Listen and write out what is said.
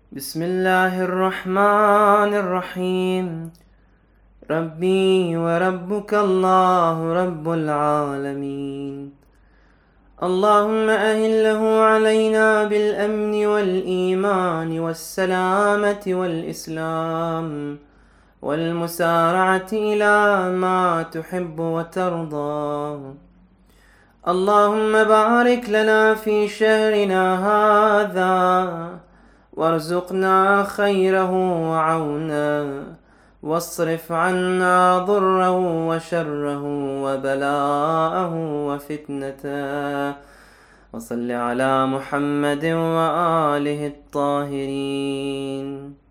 بسم الله الرحمن الرحيم. ربي وربك الله رب العالمين. اللهم أهله علينا بالأمن والإيمان والسلامة والإسلام والمسارعة إلى ما تحب وترضى. اللهم بارك لنا في شهرنا هذا وارزقنا خيره وعونه، واصرف عنا ضره وشره وبلاءه وفتنته، وصل على محمد وآله الطاهرين.